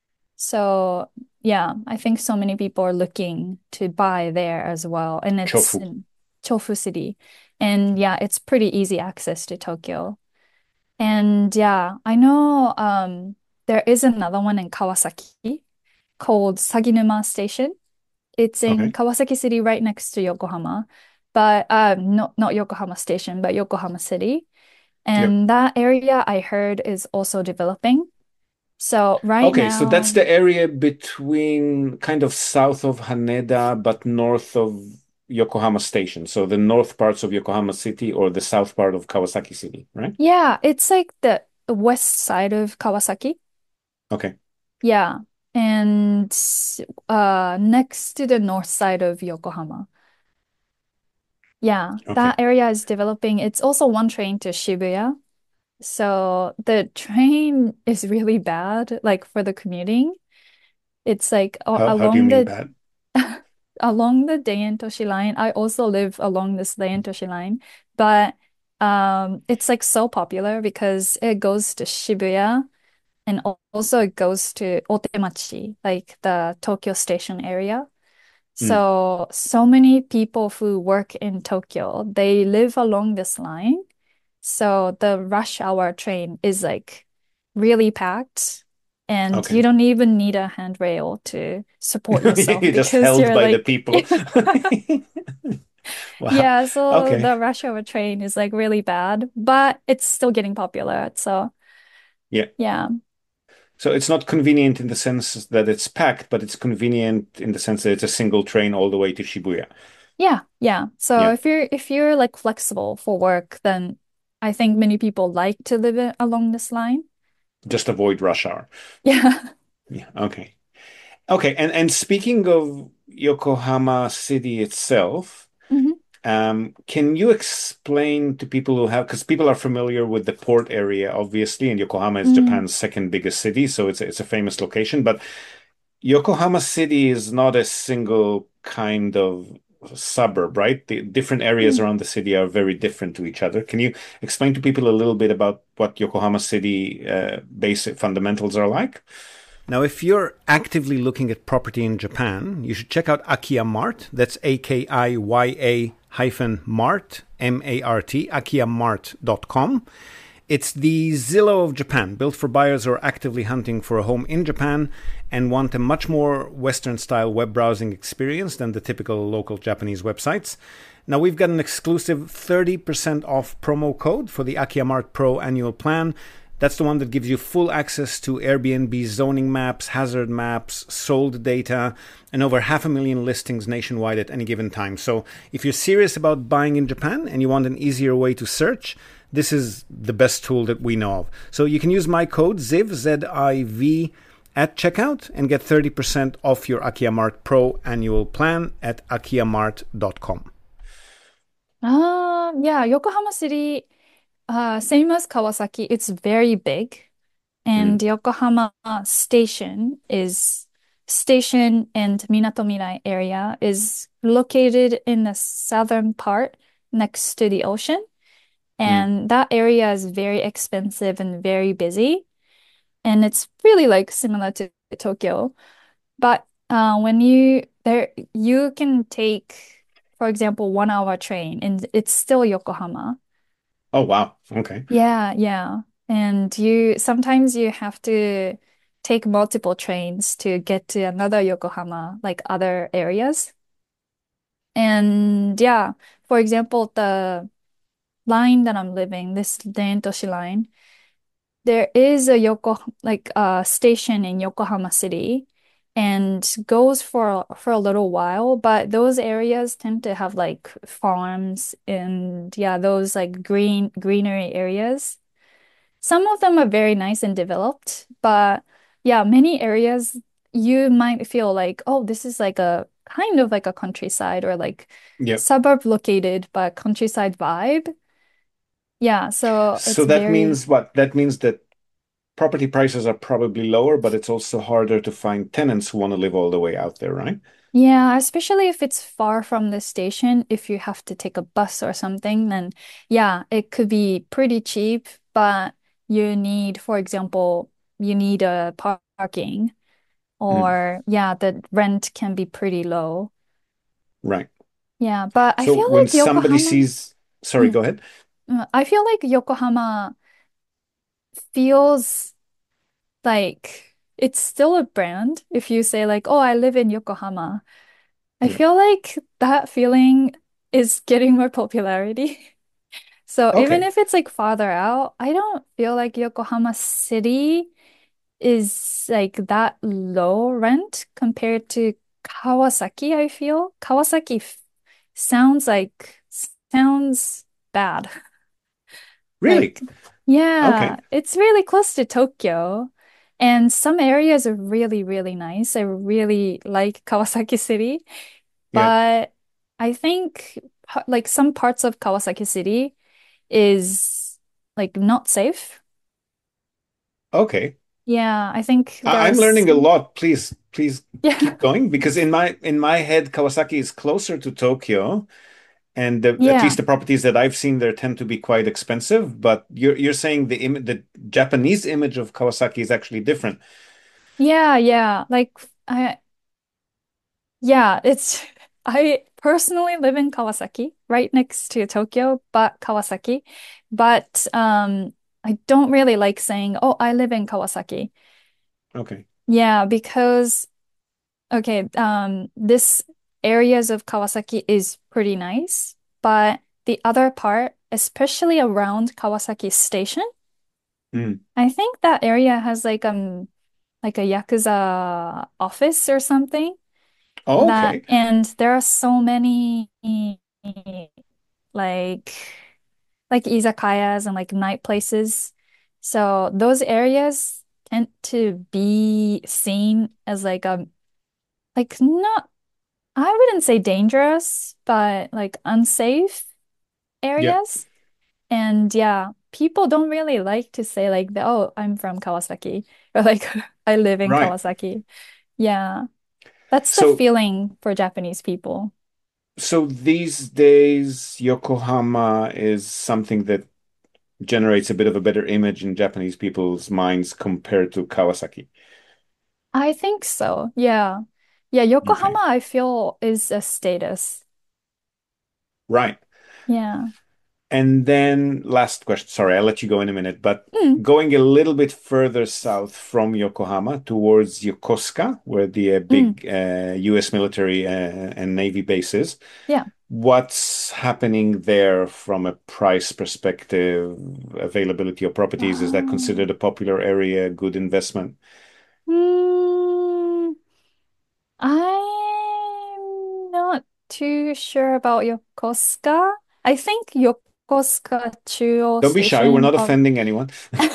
So yeah, I think so many people are looking to buy there as well. And it's Chofu. in Chofu City. And yeah, it's pretty easy access to Tokyo. And yeah, I know um there is another one in Kawasaki called Saginuma Station. It's in Okay. Kawasaki City right next to Yokohama. But um not not Yokohama Station, but Yokohama City. Yep. And that area I heard is also developing. So right Okay, so that's now, the area between kind of south of Haneda, but north of Yokohama Station. So the north parts of Yokohama City or the south part of Kawasaki City, right? yeah, it's like the west side of Kawasaki. Okay. Yeah. And uh next to the north side of Yokohama. Yeah, Okay. that area is developing. It's also one train to Shibuya. So the train is really bad, like for the commuting. It's like a- How how do you along mean the bad? along the Daien-Toshi line. I also live along this Daien-Toshi line, but um, it's like so popular because it goes to Shibuya and al- also it goes to Otemachi, like the Tokyo Station area. Mm. So, so many people who work in Tokyo, they live along this line. So the rush hour train is like really packed And you Okay. don't even need a handrail to support yourself You're just because held you're by the like, people. Wow. yeah, so Okay. the rush hour train is like really bad, but it's still getting popular. So, Yeah. yeah. So it's not convenient in the sense that it's packed, but it's convenient in the sense that it's a single train all the way to Shibuya. Yeah, yeah. So Yeah. if you're if you're like flexible for work, then I think many people like to live it along this line. Just avoid rush hour. Yeah. Yeah. Okay. Okay. And and speaking of Yokohama City itself, hmm um, can you explain to people who have, because people are familiar with the port area, obviously, and Yokohama is Mm, Japan's second biggest city, so it's a, it's a famous location. But Yokohama City is not a single kind of suburb, right? The different areas mm. around the city are very different to each other. Can you explain to people a little bit about what Yokohama City uh, basic fundamentals are like? Now, if you're actively looking at property in Japan, you should check out Akiya Mart. That's A K I Y A hyphen Mart, M A R T, akiya mart dot com. It's the Zillow of Japan, built for buyers who are actively hunting for a home in Japan and want a much more Western-style web browsing experience than the typical local Japanese websites. Now, we've got an exclusive thirty percent off promo code for the Akiyamart Pro annual plan. That's the one that gives you full access to Airbnb zoning maps, hazard maps, sold data, and over half a million listings nationwide at any given time. So if you're serious about buying in Japan and you want an easier way to search, this is the best tool that we know of. So you can use my code ZIV, Z I V, at checkout and get thirty percent off your Akiyamart Pro annual plan at akiyamart dot com. Uh, yeah, Yokohama City, uh, same as Kawasaki, it's very big. And Mm, Yokohama Station is station and Minatomirai area is located in the southern part next to the ocean. mm. And that area is very expensive and very busy. And it's really like similar to Tokyo. But uh, when you there, you can take, for example, one hour train and it's still Yokohama. Oh, wow. Okay. Yeah, yeah. And you sometimes you have to take multiple trains to get to another Yokohama, like other areas. And yeah, for example, the line that I'm living, this Dentoshi line, there is a Yoko like a station in Yokohama City and goes for for a little while, but those areas tend to have like farms and yeah, those like green greenery areas. Some of them are very nice and developed, but yeah, many areas you might feel like, oh, this is like a kind of like a countryside or like Yep. suburb located, but countryside vibe. Yeah, so So it's that very, means what? That means that property prices are probably lower, but it's also harder to find tenants who want to live all the way out there, right? yeah, especially if it's far from the station, if you have to take a bus or something, then yeah, it could be pretty cheap, but you need, for example, you need a par- parking. Mm, Or yeah, the rent can be pretty low. right. Yeah, but I So feel when like somebody Yokohama, sees, sorry, mm, go ahead. uh, I feel like Yokohama feels like it's still a brand. If you say like, oh, I live in Yokohama, I Yeah. feel like that feeling is getting more popularity. So even Okay. if it's like farther out, I don't feel like Yokohama City is like that low rent compared to Kawasaki, I feel. Kawasaki f sounds like sounds bad. Really? Like, yeah, Okay. it's really close to Tokyo. And some areas are really, really nice. I really like Kawasaki City. Yeah. But I think pa- like some parts of Kawasaki City is like not safe. Okay. Yeah, I think there I are I'm learning a some. lot. Please, please Yeah. keep going because in my in my head, Kawasaki is closer to Tokyo, and the, at Yeah. least the properties that I've seen there tend to be quite expensive. But you're you're saying the im the Japanese image of Kawasaki is actually different. Yeah, yeah. Like I yeah, it's I personally live in Kawasaki, right next to Tokyo, but Kawasaki. But um I don't really like saying, "Oh, I live in Kawasaki." Okay. Yeah, because okay, um, this areas of Kawasaki is pretty nice, but the other part, especially around Kawasaki Station, Mm. I think that area has like um like a Yakuza office or something Oh, that, okay. and there are so many like like izakayas and like night places. So those areas tend to be seen as like a like not I wouldn't say dangerous, but like unsafe Yeah. areas. And yeah, people don't really like to say like, oh, I'm from Kawasaki or like I live in Right. Kawasaki. Yeah, that's the So, feeling for Japanese people. so these days, Yokohama is something that generates a bit of a better image in Japanese people's minds compared to Kawasaki. I think so. Yeah. Yeah, Okay. Yokohama, I feel is a status. Right. Yeah. And then last question. Sorry, I'll let you go in a minute, but Mm, going a little bit further south from Yokohama towards Yokosuka, where the uh, mm. big uh, U S military uh, and Navy base is, Yeah. what's happening there from a price perspective, availability of properties? Is that Oh. considered a popular area, good investment? Mm, I'm not too sure about Yokosuka. I think Yokosuka Chuo Don't be shy, we're Station not of offending anyone.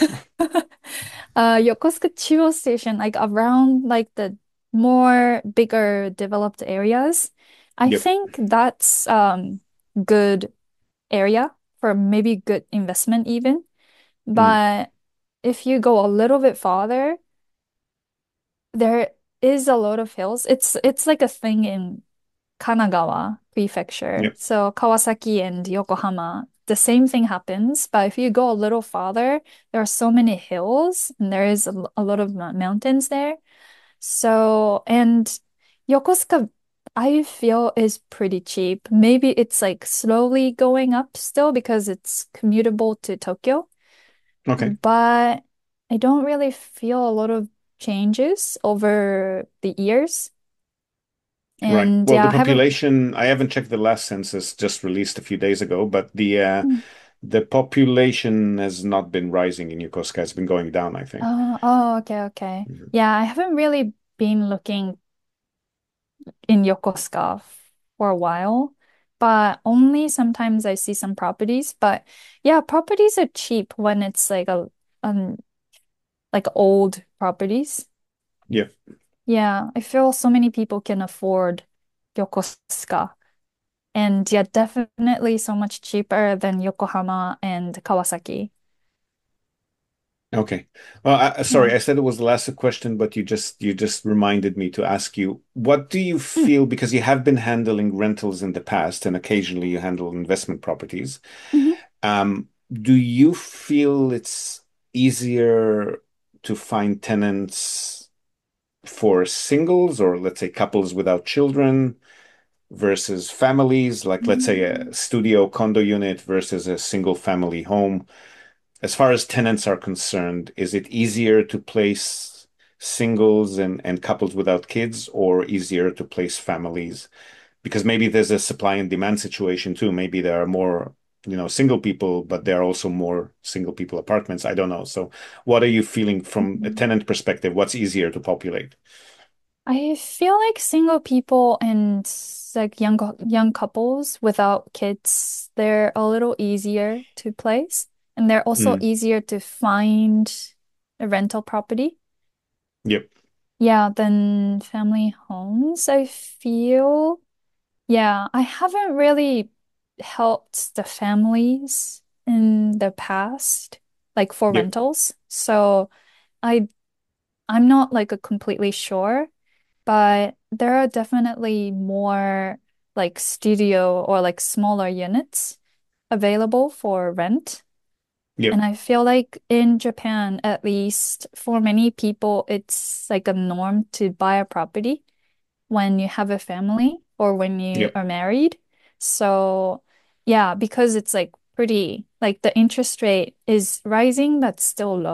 uh Yokosuka Chuo Station, like around like the more bigger developed areas. I Yep. think that's um good area for maybe good investment even. Mm, But if you go a little bit farther, there is a lot of hills. It's it's like a thing in Kanagawa Prefecture. yep. So Kawasaki and Yokohama, the same thing happens. But if you go a little farther, there are so many hills and there is a, l- a lot of mo- mountains there. So, and Yokosuka, I feel is pretty cheap. Maybe it's like slowly going up still because it's commutable to Tokyo, Okay. but I don't really feel a lot of changes over the years. Right. And Well, yeah, the I haven't. population, I haven't checked the last census just released a few days ago, but the uh, Hmm. the population has not been rising in Yokosuka. It's been going down, I think. Oh, oh, okay, okay. Mhm. Yeah, I haven't really been looking in Yokosuka for a while, but only sometimes I see some properties. But yeah, properties are cheap when it's like a um like old properties. Yeah. Yeah, I feel so many people can afford Yokosuka. And yeah, definitely so much cheaper than Yokohama and Kawasaki. Okay. Well, I, Yeah. sorry, I said it was the last question, but you just you just reminded me to ask you, what do you Mm. feel, because you have been handling rentals in the past and occasionally you handle investment properties. Mhm. Um, do you feel it's easier to find tenants for singles or let's say couples without children versus families, like let's say a Mm. studio condo unit versus a single family home? As far as tenants are concerned, is it easier to place singles and, and couples without kids or easier to place families? Because maybe there's a supply and demand situation too. Maybe there are more, you know, single people, but there are also more single people apartments. I don't know. So what are you feeling from a Mm. tenant perspective? What's easier to populate? I feel like single people and like young cou- young couples without kids, they're a little easier to place, and they're also Mm, easier to find a rental property. yep. Yeah, than family homes. I feel, yeah, I haven't really helped the families in the past, like for Yep. rentals. So I I'm not like a completely sure. But there are definitely more like studio or like smaller units available for rent. Yep. And I feel like in Japan, at least for many people, it's like a norm to buy a property when you have a family or when you Yep. are married. So, yeah, because it's like pretty, like the interest rate is rising, that's still low.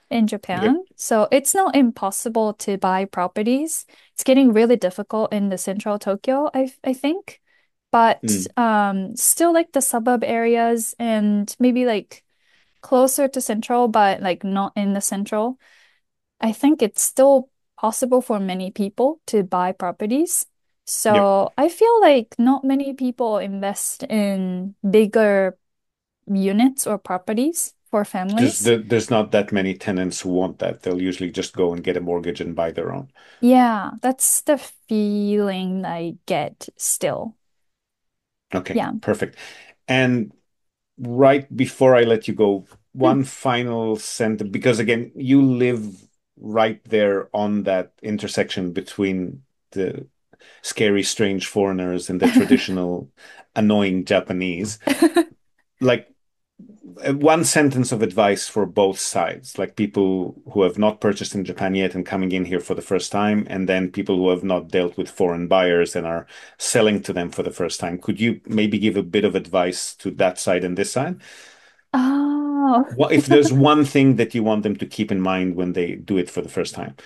in Okay. Japan. So it's not impossible to buy properties. It's getting really difficult in the central Tokyo, I I think. But Mm. um still like the suburb areas and maybe like closer to central, but like not in the central. I think it's still possible for many people to buy properties. Yep. So I feel like not many people invest in bigger units or properties for Because families. the, there's not that many tenants who want that. They'll usually just go and get a mortgage and buy their own. Yeah, that's the feeling I get still. Okay, Yeah. perfect. And right before I let you go, Mm. one final sentence, because again, you live right there on that intersection between the scary, strange foreigners and the traditional, annoying Japanese. Like, uh, one sentence of advice for both sides, like people who have not purchased in Japan yet and coming in here for the first time, and then people who have not dealt with foreign buyers and are selling to them for the first time. Could you maybe give a bit of advice to that side and this side? Oh. What if there's one thing that you want them to keep in mind when they do it for the first time?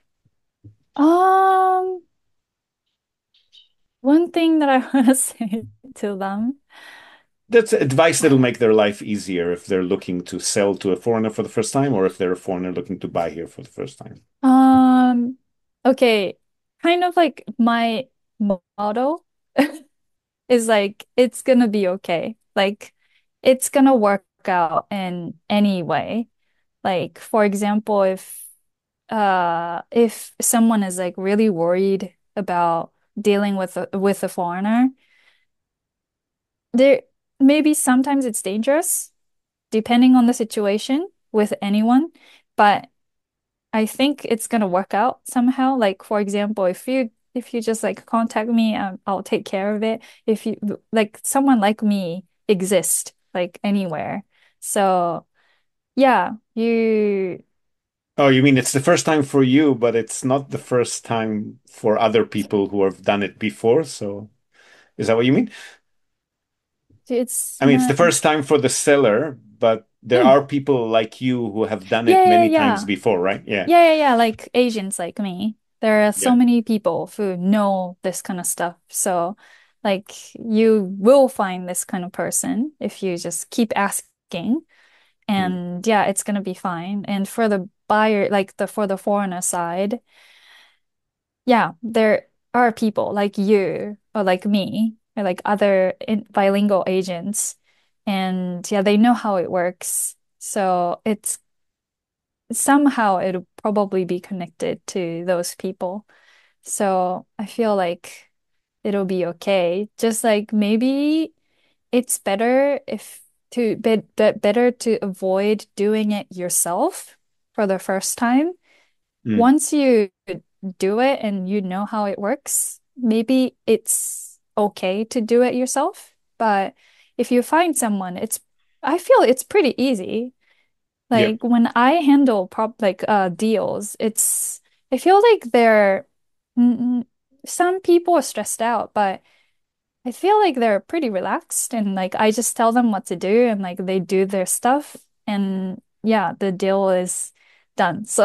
Um, one thing that I want to say to them. That's advice that'll make their life easier if they're looking to sell to a foreigner for the first time, or if they're a foreigner looking to buy here for the first time. Um, okay, kind of like my motto is like it's gonna be okay. Like it's gonna work out in any way. Like for example, if uh if someone is like really worried about dealing with a, with a foreigner, there maybe sometimes it's dangerous depending on the situation with anyone, but I think it's gonna work out somehow. Like for example, if you if you just like contact me, um, I'll take care of it. If you like someone like me exist like anywhere. So yeah, you Oh, you mean it's the first time for you, but it's not the first time for other people who have done it before. So is that what you mean? it's I mean, it's the not first time for the seller, but there mm, are people like you who have done it yeah, yeah, many times yeah. before, right? Yeah. Yeah, yeah, yeah, like Asians like me. There are so Yeah. many people who know this kind of stuff. So like you will find this kind of person if you just keep asking. Mm. And yeah, it's gonna be fine. And for the buyer, like the for the foreigner side, yeah, there are people like you or like me or like other in bilingual agents, and yeah, they know how it works. So it's somehow it'll probably be connected to those people. So I feel like it'll be okay. Just like maybe it's better if to be, be better to avoid doing it yourself for the first time. Mm. Once you do it and you know how it works, maybe it's okay to do it yourself. But if you find someone, it's I feel it's pretty easy. Yep. Like when I handle prop like uh deals, it's I feel like they're mm, mm, some people are stressed out, but I feel like they're pretty relaxed and like I just tell them what to do and like they do their stuff and yeah, the deal is done. So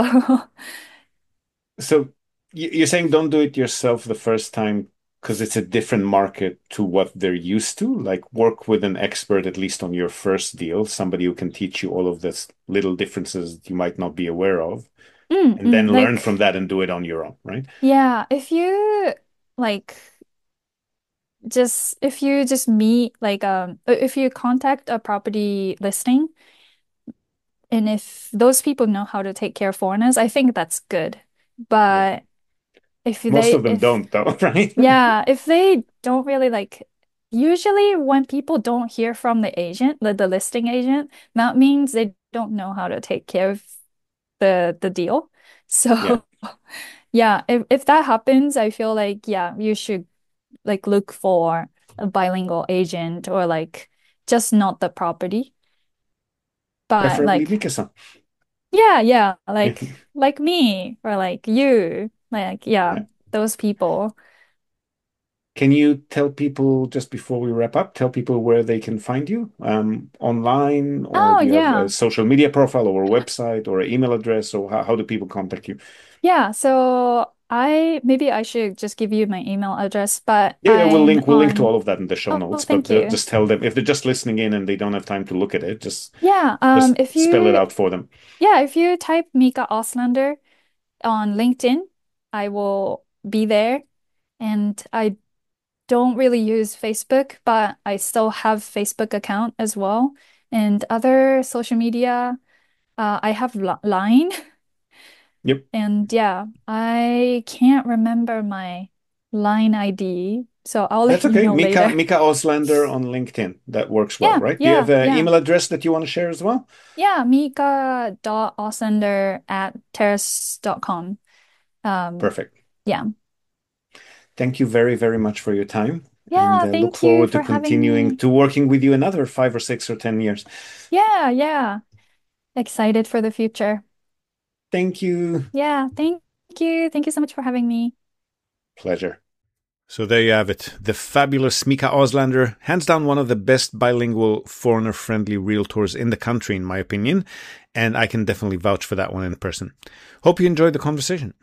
So y- you're saying don't do it yourself the first time because it's a different market to what they're used to. Like work with an expert at least on your first deal, somebody who can teach you all of this little differences that you might not be aware of, mm, and mm, then learn from like that and do it on your own, right? yeah, if you like just if you just meet like um if you contact a property listing and if those people know how to take care of foreigners, I think that's good. Yeah. But if Most they of them if don't though, right? yeah, if they don't really like usually when people don't hear from the agent, the, the listing agent, that means they don't know how to take care of the the deal. Yeah. So yeah, if if that happens, I feel like yeah, you should like look for a bilingual agent or like just not the property. But Preferably like Mika-san. yeah, yeah, like like me or like you, like yeah, Yeah. those people. Can you tell people, just before we wrap up, tell people where they can find you um, online, or Oh, do you have a yeah. social media profile or a website or an email address, or how, how do people contact you? Yeah, so I maybe I should just give you my email address, but Yeah, yeah, we'll I'm link we'll link to on all of that in the show Oh, notes, but thank the, you. just tell them if they're just listening in and they don't have time to look at it, just Yeah, um just if spell it you out for them. yeah, if you type Mika Oslander on LinkedIn, I will be there. And I don't really use Facebook, but I still have Facebook account as well. And other social media, uh, I have Li- Line. Yep. And yeah, I can't remember my Line I D, so I'll That's let you okay. know Mika later. Mika Oslander on LinkedIn. That works well, Yeah, right? Do you yeah, have an yeah. email address that you want to share as well? Yeah, Mika dot Osander at terrace dot com. Um, Perfect. yeah. Thank you very, very much for your time, and Yeah, uh, look thank you forward to for having continuing me. to working with you another five or six or ten years. Yeah, yeah. Excited for the future. Thank you. Yeah, thank you. Thank you so much for having me. Pleasure. So there you have it. The fabulous Mika Oslander, hands down one of the best bilingual foreigner-friendly realtors in the country, in my opinion, and I can definitely vouch for that one in person. Hope you enjoyed the conversation.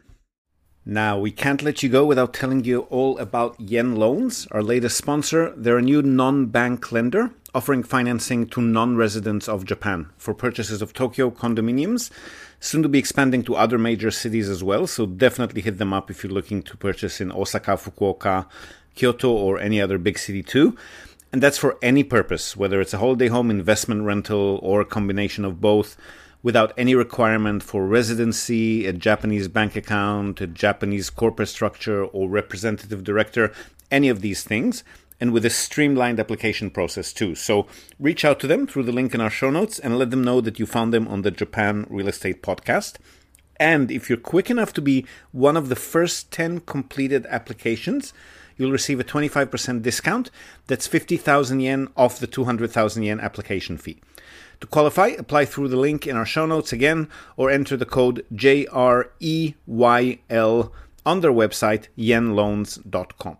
Now, we can't let you go without telling you all about Yen Loans, our latest sponsor. They're a new non-bank lender offering financing to non-residents of Japan for purchases of Tokyo condominiums, soon to be expanding to other major cities as well, so definitely hit them up if you're looking to purchase in Osaka, Fukuoka, Kyoto, or any other big city too. And that's for any purpose, whether it's a holiday home, investment rental, or a combination of both, without any requirement for residency, a Japanese bank account, a Japanese corporate structure, or representative director, any of these things, and with a streamlined application process too. So reach out to them through the link in our show notes and let them know that you found them on the Japan Real Estate Podcast. And if you're quick enough to be one of the first ten completed applications, you'll receive a twenty-five percent discount. That's fifty thousand yen off the two hundred thousand yen application fee. To qualify, apply through the link in our show notes again, or enter the code J R E Y L on their website, yen loans dot com.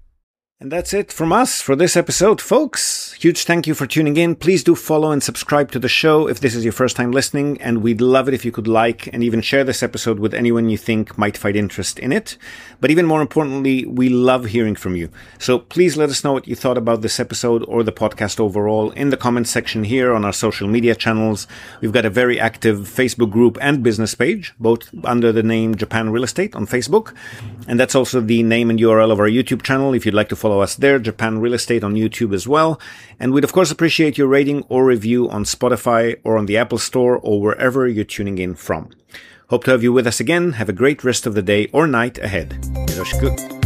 And that's it from us for this episode, folks. Huge thank you for tuning in. Please do follow and subscribe to the show if this is your first time listening, and we'd love it if you could like and even share this episode with anyone you think might find interest in it. But even more importantly, we love hearing from you. So please let us know what you thought about this episode or the podcast overall in the comments section here on our social media channels. We've got a very active Facebook group and business page, both under the name Japan Real Estate on Facebook. And that's also the name and U R L of our YouTube channel if you'd like to follow Follow us there, Japan Real Estate on YouTube as well. And we'd of course appreciate your rating or review on Spotify or on the Apple Store or wherever you're tuning in from. Hope to have you with us again. Have a great rest of the day or night ahead. Yoroshiku.